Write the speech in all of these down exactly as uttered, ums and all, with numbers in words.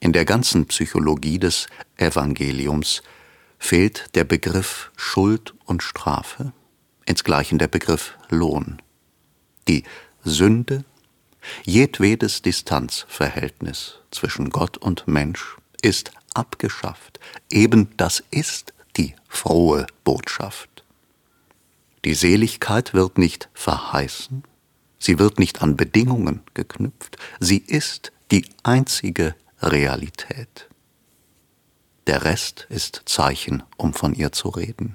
In der ganzen Psychologie des Evangeliums fehlt der Begriff Schuld und Strafe, insgleichen der Begriff Lohn. Die Sünde, jedwedes Distanzverhältnis zwischen Gott und Mensch ist abgeschafft. Eben das ist die frohe Botschaft. Die Seligkeit wird nicht verheißen, sie wird nicht an Bedingungen geknüpft, sie ist die einzige Realität. Der Rest ist Zeichen, um von ihr zu reden.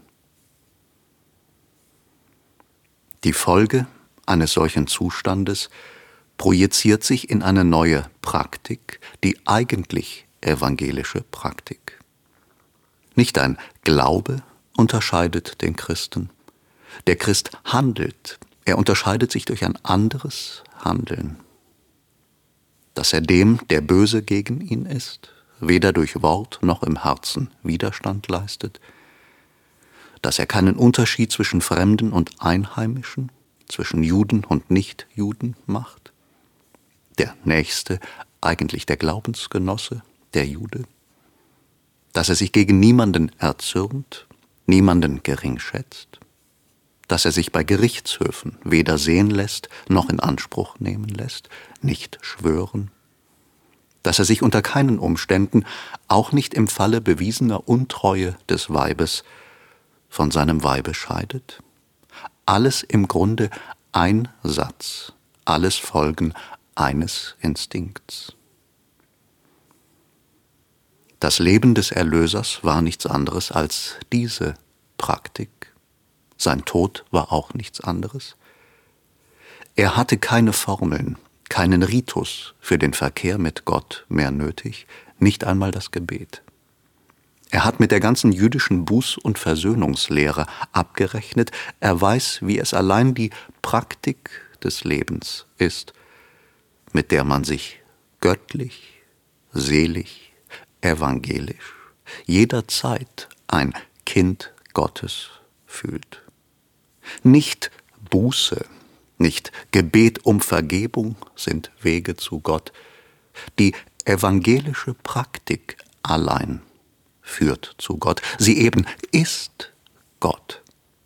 Die Folge eines solchen Zustandes projiziert sich in eine neue Praktik, die eigentlich evangelische Praktik. Nicht ein Glaube unterscheidet den Christen. Der Christ handelt, er unterscheidet sich durch ein anderes Handeln. Dass er dem, der böse gegen ihn ist, weder durch Wort noch im Herzen Widerstand leistet, dass er keinen Unterschied zwischen Fremden und Einheimischen, zwischen Juden und Nichtjuden macht, der Nächste, eigentlich der Glaubensgenosse, der Jude, dass er sich gegen niemanden erzürnt, niemanden geringschätzt, dass er sich bei Gerichtshöfen weder sehen lässt, noch in Anspruch nehmen lässt, nicht schwören, dass er sich unter keinen Umständen, auch nicht im Falle bewiesener Untreue des Weibes, von seinem Weibe scheidet. Alles im Grunde ein Satz, alles Folgen eines Instinkts. Das Leben des Erlösers war nichts anderes als diese Praktik. Sein Tod war auch nichts anderes. Er hatte keine Formeln, keinen Ritus für den Verkehr mit Gott mehr nötig, nicht einmal das Gebet. Er hat mit der ganzen jüdischen Buß- und Versöhnungslehre abgerechnet. Er weiß, wie es allein die Praktik des Lebens ist, mit der man sich göttlich, selig, evangelisch, jederzeit ein Kind Gottes fühlt. Nicht Buße, nicht Gebet um Vergebung sind Wege zu Gott. Die evangelische Praktik allein führt zu Gott. Sie eben ist Gott.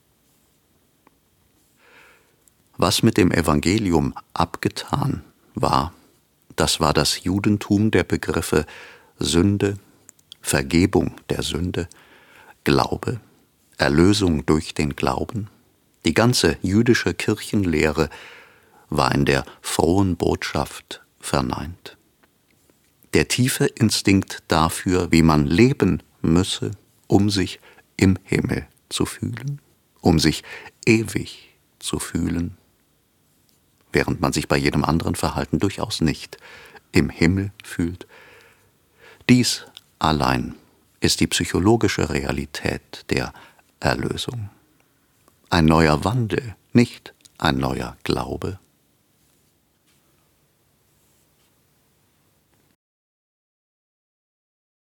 Was mit dem Evangelium abgetan war, das war das Judentum der Begriffe Sünde, Vergebung der Sünde, Glaube, Erlösung durch den Glauben. Die ganze jüdische Kirchenlehre war in der frohen Botschaft verneint. Der tiefe Instinkt dafür, wie man leben müsse, um sich im Himmel zu fühlen, um sich ewig zu fühlen, während man sich bei jedem anderen Verhalten durchaus nicht im Himmel fühlt. Dies allein ist die psychologische Realität der Erlösung. Ein neuer Wandel, nicht ein neuer Glaube.